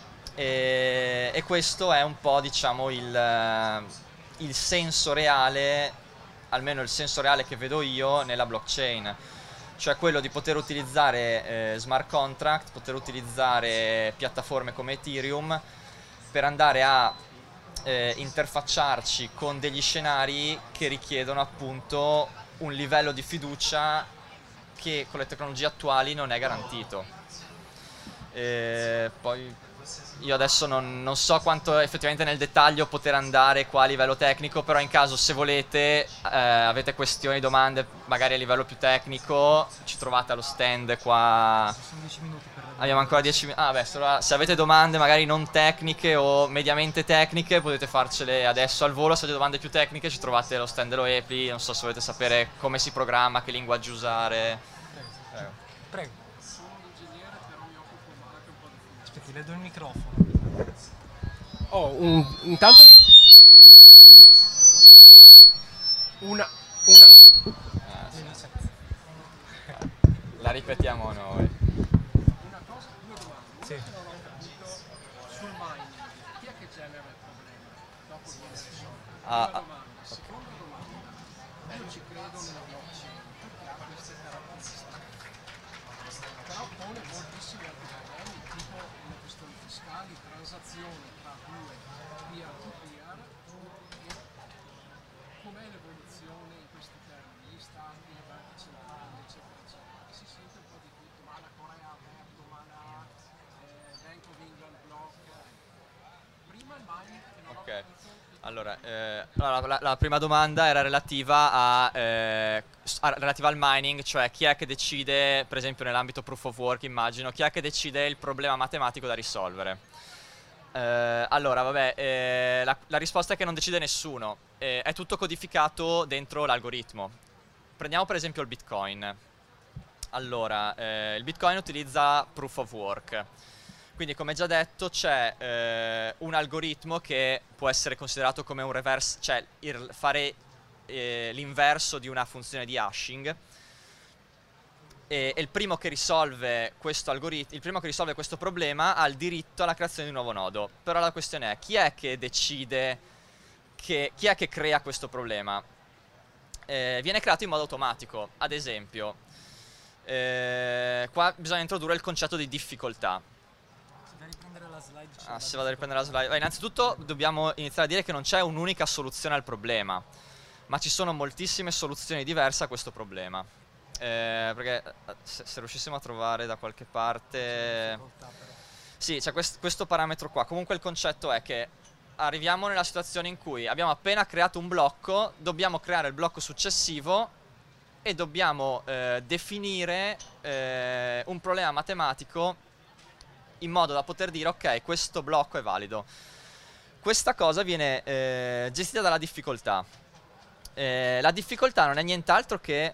C: e questo è un po', diciamo, il senso reale, almeno il senso reale che vedo io nella blockchain. Cioè quello di poter utilizzare smart contract, poter utilizzare piattaforme come Ethereum per andare a interfacciarci con degli scenari che richiedono appunto un livello di fiducia che con le tecnologie attuali non è garantito. Poi io adesso non so quanto effettivamente nel dettaglio poter andare qua a livello tecnico, però in caso, se volete, avete questioni, domande magari a livello più tecnico, ci trovate allo stand qua.
B: Sono 10 minuti per
C: Abbiamo ancora 10 minuti. Se avete domande magari non tecniche o mediamente tecniche potete farcele adesso al volo. Se avete domande più tecniche ci trovate allo stand dello EPLI. Non so se volete sapere come si programma, che linguaggio usare.
B: Prego. Prego. Ti le do il microfono.
D: Intanto
C: La ripetiamo noi.
D: una cosa, due domande.
B: Sì.
D: Sul mining, chi è che genera il problema? Dopo viene risolto.
C: Ah,
D: Prima domanda. Seconda domanda, io ci credo nella blockchain perché ha queste caratteristiche, però pone moltissimi altri problemi, tipo le questioni fiscali, transazioni tra due peer-to-peer, e com'è l'evoluzione in questi termini, gli stati, le banche centrali, eccetera, eccetera. Si sente un po' di tutto, ma la Corea ha aperto, ma la Bank of England blocca. Prima il mining che non ho
C: ok.
D: capito.
C: Allora, la prima domanda era relativa relativa al mining, cioè chi è che decide, per esempio nell'ambito proof of work immagino, chi è che decide il problema matematico da risolvere. Allora, vabbè, la risposta è che non decide nessuno, è tutto codificato dentro l'algoritmo. Prendiamo per esempio il Bitcoin. Allora, il Bitcoin utilizza proof of work. Quindi, come già detto, c'è un algoritmo che può essere considerato come un reverse, cioè fare l'inverso di una funzione di hashing. E il primo che risolve questo algoritmo, il primo che risolve questo problema ha il diritto alla creazione di un nuovo nodo. Però la questione è: chi è che decide, chi è che crea questo problema? Viene creato in modo automatico. Ad esempio, qua bisogna introdurre il concetto di difficoltà. Se vado a riprendere la slide. Innanzitutto dobbiamo iniziare a dire che non c'è un'unica soluzione al problema, ma ci sono moltissime soluzioni diverse a questo problema. Perché se riuscissimo a trovare da qualche parte... Sì, c'è questo parametro qua. Comunque il concetto è che arriviamo nella situazione in cui abbiamo appena creato un blocco, dobbiamo creare il blocco successivo e dobbiamo definire un problema matematico in modo da poter dire: ok, questo blocco è valido. Questa cosa viene gestita dalla difficoltà. La difficoltà non è nient'altro che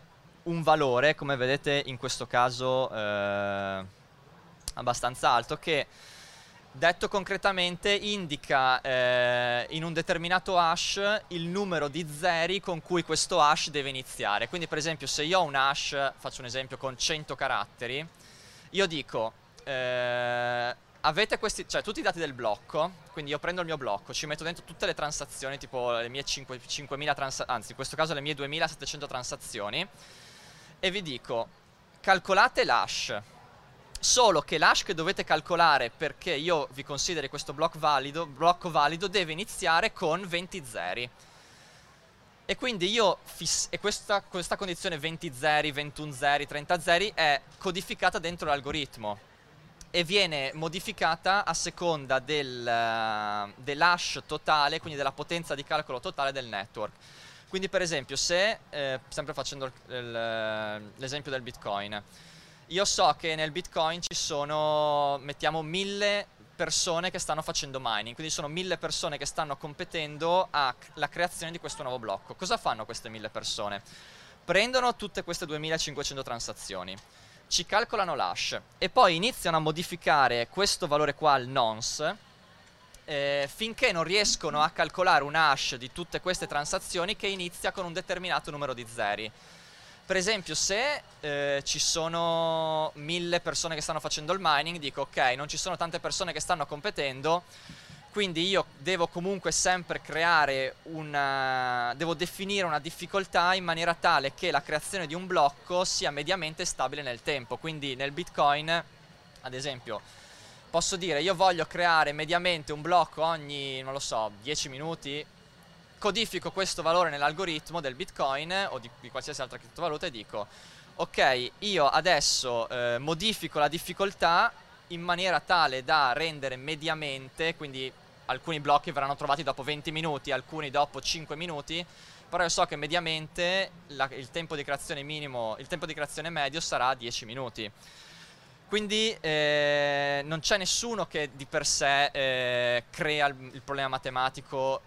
C: un valore, come vedete in questo caso abbastanza alto, che detto concretamente indica in un determinato hash il numero di zeri con cui questo hash deve iniziare. Quindi per esempio se io ho un hash, faccio un esempio con 100 caratteri, io dico avete questi, cioè tutti i dati del blocco, quindi io prendo il mio blocco, ci metto dentro tutte le transazioni, tipo le mie 5.000 transazioni, anzi in questo caso le mie 2.700 transazioni, e vi dico calcolate l'hash. Solo che l'hash che dovete calcolare perché io vi consideri questo blocco valido deve iniziare con 20 zeri. E quindi io e questa condizione 20 zeri, 21 zeri, 30 zeri è codificata dentro l'algoritmo e viene modificata a seconda dell'hash totale, quindi della potenza di calcolo totale del network. Quindi per esempio se, sempre facendo l'esempio del Bitcoin, io so che nel Bitcoin ci sono, mettiamo, 1000 persone che stanno facendo mining, quindi sono 1000 persone che stanno competendo alla creazione di questo nuovo blocco. Cosa fanno queste 1000 persone? Prendono tutte queste 2500 transazioni, ci calcolano l'hash e poi iniziano a modificare questo valore qua, il nonce, finché non riescono a calcolare un hash di tutte queste transazioni che inizia con un determinato numero di zeri. Per esempio se ci sono 1000 persone che stanno facendo il mining, dico ok, non ci sono tante persone che stanno competendo, quindi io devo comunque sempre devo definire una difficoltà in maniera tale che la creazione di un blocco sia mediamente stabile nel tempo. Quindi nel Bitcoin, ad esempio, posso dire io voglio creare mediamente un blocco ogni, non lo so, 10 minuti, codifico questo valore nell'algoritmo del Bitcoin o di qualsiasi altra criptovaluta e dico ok, io adesso modifico la difficoltà in maniera tale da rendere mediamente, quindi alcuni blocchi verranno trovati dopo 20 minuti, alcuni dopo 5 minuti, però io so che mediamente il tempo di creazione minimo, il tempo di creazione medio sarà 10 minuti. Quindi non c'è nessuno che di per sé crea il problema matematico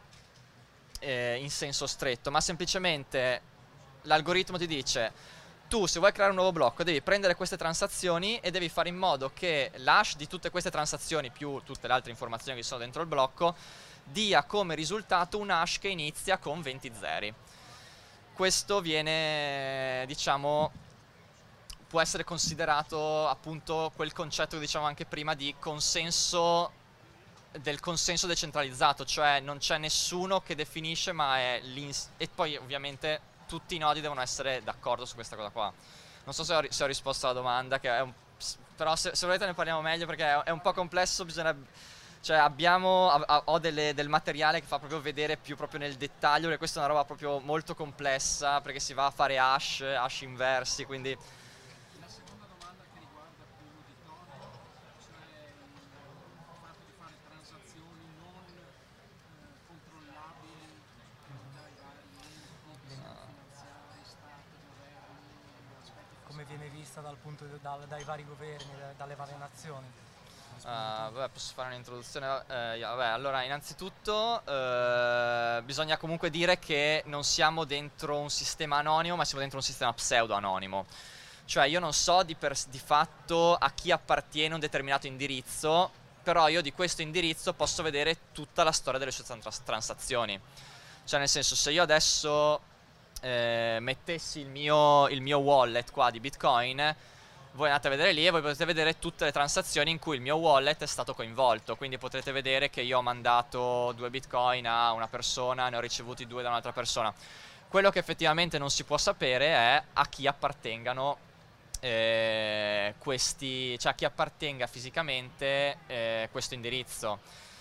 C: in senso stretto, ma semplicemente l'algoritmo ti dice tu se vuoi creare un nuovo blocco devi prendere queste transazioni e devi fare in modo che l'hash di tutte queste transazioni più tutte le altre informazioni che sono dentro il blocco dia come risultato un hash che inizia con 20 zeri. Questo viene, diciamo, può essere considerato appunto quel concetto che dicevamo anche prima di consenso, del consenso decentralizzato, cioè non c'è nessuno che definisce, ma è e poi ovviamente tutti i nodi devono essere d'accordo su questa cosa qua. Non so se ho risposto alla domanda, che è però se volete ne parliamo meglio perché è un po' complesso, cioè ho del materiale che fa proprio vedere più proprio nel dettaglio, perché questa è una roba proprio molto complessa, perché si va a fare hash inversi, quindi
D: La seconda domanda che riguarda più di tono, cioè il fatto di fare transazioni non controllabili dai vari enti finanziari, stati, governi, aspetti
B: Come viene vista dai vari governi, dalle varie nazioni.
C: vabbè, posso fare un'introduzione? Vabbè, allora innanzitutto bisogna comunque dire che non siamo dentro un sistema anonimo, ma siamo dentro un sistema pseudo anonimo. Cioè io non so di fatto a chi appartiene un determinato indirizzo, però io di questo indirizzo posso vedere tutta la storia delle sue transazioni. Cioè nel senso, se io adesso mettessi il mio wallet qua di Bitcoin, voi andate a vedere lì e voi potete vedere tutte le transazioni in cui il mio wallet è stato coinvolto. Quindi potrete vedere che io ho mandato 2 Bitcoin a una persona, ne ho ricevuti 2 da un'altra persona. Quello che effettivamente non si può sapere è a chi appartengano cioè a chi appartenga fisicamente questo indirizzo.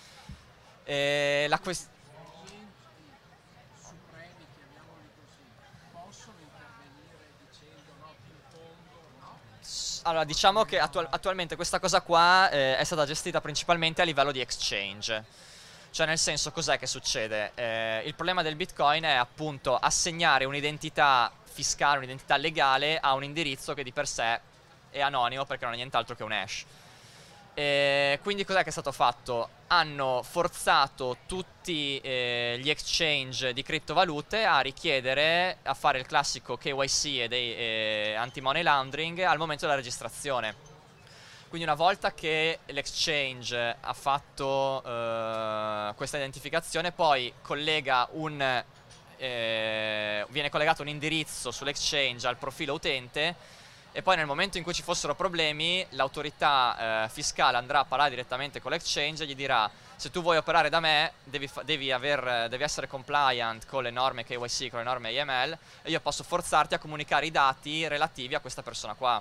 D: supremi, chiamiamoli così, possono intervenire dicendo no, più fondo, no?
C: Allora, diciamo che attualmente questa cosa qua è stata gestita principalmente a livello di exchange. Cioè nel senso, cos'è che succede? Il problema del Bitcoin è appunto assegnare un'identità fiscale, un'identità legale a un indirizzo che di per sé è anonimo perché non è nient'altro che un hash. Quindi cos'è che è stato fatto? Hanno forzato tutti gli exchange di criptovalute a richiedere, a fare il classico KYC e dei anti-money laundering al momento della registrazione. Quindi una volta che l'exchange ha fatto questa identificazione, poi viene collegato un indirizzo sull'exchange al profilo utente, e poi nel momento in cui ci fossero problemi l'autorità fiscale andrà a parlare direttamente con l'exchange e gli dirà: se tu vuoi operare da me devi essere compliant con le norme KYC, con le norme AML, e io posso forzarti a comunicare i dati relativi a questa persona qua.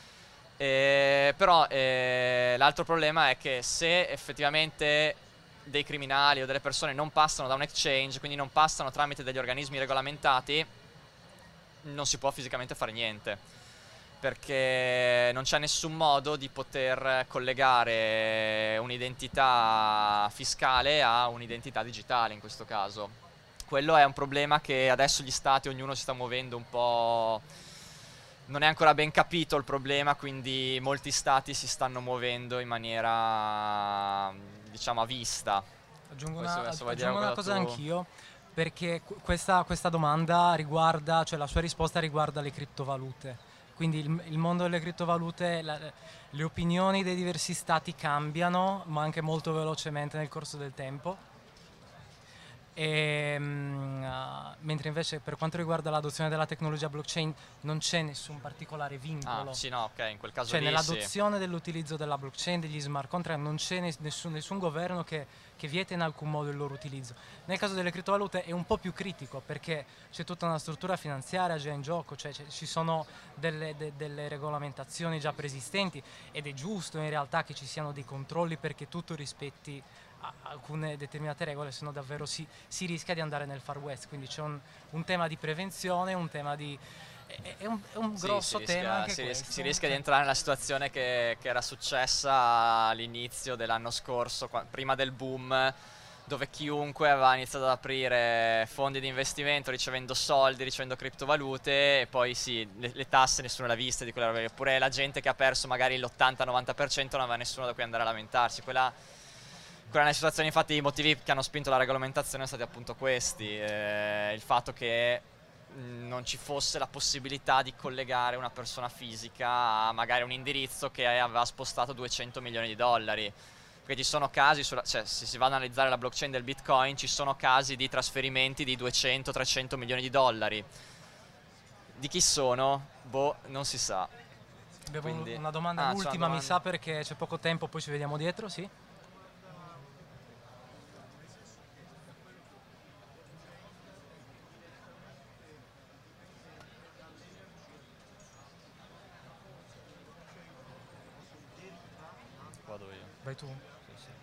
C: Però l'altro problema è che se effettivamente dei criminali o delle persone non passano da un exchange, quindi non passano tramite degli organismi regolamentati, non si può fisicamente fare niente, perché non c'è nessun modo di poter collegare un'identità fiscale a un'identità digitale in questo caso. Quello è un problema che adesso gli stati, ognuno si sta muovendo un po'. Non è ancora ben capito il problema, quindi molti stati si stanno muovendo in maniera, diciamo, a vista.
B: Aggiungo
C: Aggiungo
B: una cosa anch'io, perché questa domanda riguarda, cioè la sua risposta riguarda le criptovalute. Quindi il mondo delle criptovalute, le opinioni dei diversi stati cambiano, ma anche molto velocemente nel corso del tempo. Mentre invece per quanto riguarda l'adozione della tecnologia blockchain non c'è nessun particolare vincolo.
C: Ah, sì, no, ok, in quel caso
B: cioè
C: lì
B: nell'adozione dell'utilizzo della blockchain, degli smart contract, non c'è nessun governo che vieta in alcun modo il loro utilizzo. Nel caso delle criptovalute è un po' più critico, perché c'è tutta una struttura finanziaria già in gioco, cioè ci sono delle regolamentazioni già preesistenti, ed è giusto in realtà che ci siano dei controlli perché tutto rispetti alcune determinate regole, se no davvero si rischia di andare nel Far West. Quindi c'è un tema di prevenzione, un tema di... è un grosso tema anche questo.
C: Si rischia di entrare nella situazione che era successa all'inizio dell'anno scorso, prima del boom, dove chiunque aveva iniziato ad aprire fondi di investimento ricevendo soldi, ricevendo criptovalute, e poi sì, le tasse nessuno le ha viste di quella roba, oppure la gente che ha perso magari l'80-90% non aveva nessuno da cui andare a lamentarsi. Quella è una situazione, infatti i motivi che hanno spinto la regolamentazione sono stati appunto questi, il fatto che non ci fosse la possibilità di collegare una persona fisica a magari un indirizzo che aveva spostato 200 milioni di dollari. Perché ci sono casi, cioè se si va ad analizzare la blockchain del Bitcoin, ci sono casi di trasferimenti di 200-300 milioni di dollari. Di chi sono? Boh, non si sa.
B: Abbiamo una domanda, l'ultima mi sa, perché c'è poco tempo, poi ci vediamo dietro, sì?
C: Vado io.
B: Vai tu.
C: Sì, sì.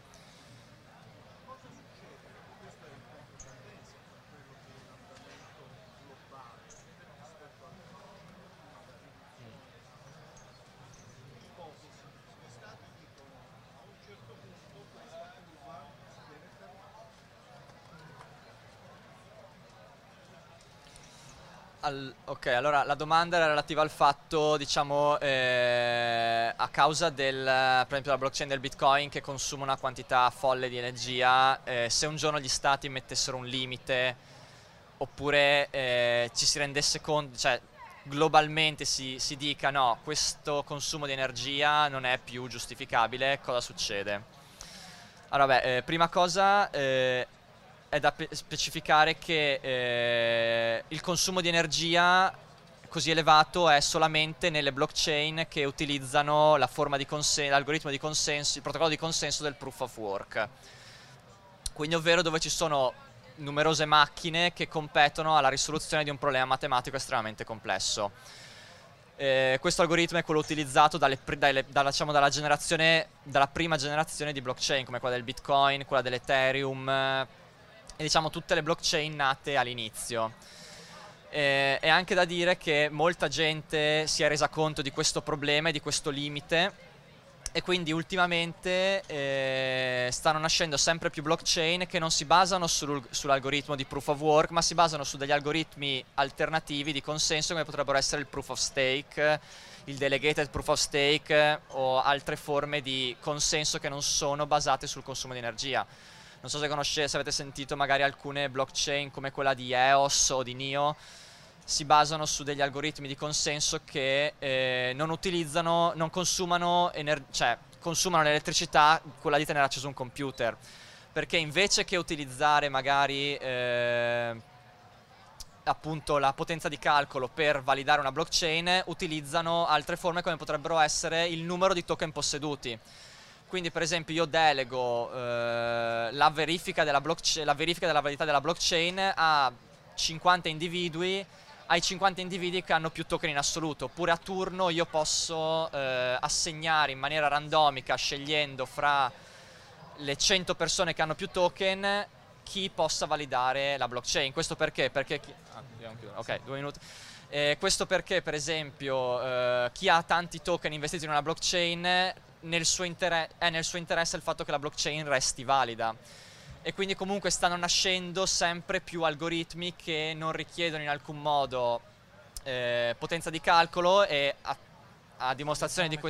C: Ok, allora la domanda era relativa al fatto, diciamo, a causa per esempio, della blockchain del Bitcoin che consuma una quantità folle di energia, se un giorno gli stati mettessero un limite, oppure ci si rendesse conto, cioè globalmente si dica no, questo consumo di energia non è più giustificabile, cosa succede? Allora, prima cosa... è da specificare che il consumo di energia così elevato è solamente nelle blockchain che utilizzano la forma di l'algoritmo di consenso, il protocollo di consenso del proof of work. Quindi ovvero dove ci sono numerose macchine che competono alla risoluzione di un problema matematico estremamente complesso. Questo algoritmo è quello utilizzato dalla prima generazione di blockchain, come quella del Bitcoin, quella dell'Ethereum, e diciamo tutte le blockchain nate all'inizio. È anche da dire che molta gente si è resa conto di questo problema e di questo limite, e quindi ultimamente stanno nascendo sempre più blockchain che non si basano sull'algoritmo di proof of work, ma si basano su degli algoritmi alternativi di consenso, come potrebbero essere il proof of stake, il delegated proof of stake o altre forme di consenso che non sono basate sul consumo di energia. Non so se avete sentito magari alcune blockchain come quella di EOS o di NIO, si basano su degli algoritmi di consenso che non consumano consumano l'elettricità quella di tenere acceso un computer, perché invece che utilizzare magari appunto la potenza di calcolo per validare una blockchain, utilizzano altre forme come potrebbero essere il numero di token posseduti. Quindi per esempio io delego la verifica della validità della blockchain a 50 individui, ai 50 individui che hanno più token in assoluto, oppure a turno io posso assegnare in maniera randomica, scegliendo fra le 100 persone che hanno più token, chi possa validare la blockchain. Questo perché? Ok, 2 minuti. Questo perché per esempio chi ha tanti token investiti in una blockchain, è nel suo interesse il fatto che la blockchain resti valida. E quindi comunque stanno nascendo sempre più algoritmi che non richiedono in alcun modo potenza di calcolo, e a dimostrazione di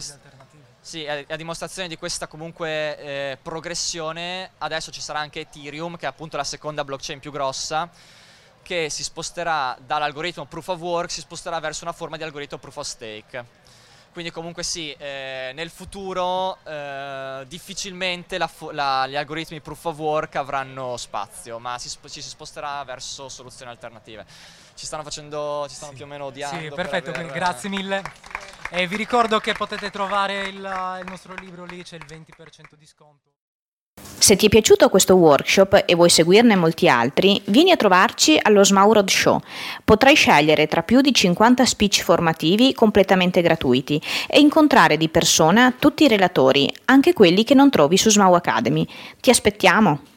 C: questa comunque progressione adesso ci sarà anche Ethereum, che è appunto la seconda blockchain più grossa, che si sposterà dall'algoritmo proof of work, si sposterà verso una forma di algoritmo proof of stake. Quindi comunque sì, nel futuro difficilmente gli algoritmi proof of work avranno spazio, ma ci si sposterà verso soluzioni alternative. Ci stanno più o meno odiando.
B: Sì, perfetto, quindi grazie mille. E vi ricordo che potete trovare il nostro libro lì, c'è il 20% di sconto.
A: Se ti è piaciuto questo workshop e vuoi seguirne molti altri, vieni a trovarci allo SMAU Roadshow. Potrai scegliere tra più di 50 speech formativi completamente gratuiti e incontrare di persona tutti i relatori, anche quelli che non trovi su SMAU Academy. Ti aspettiamo!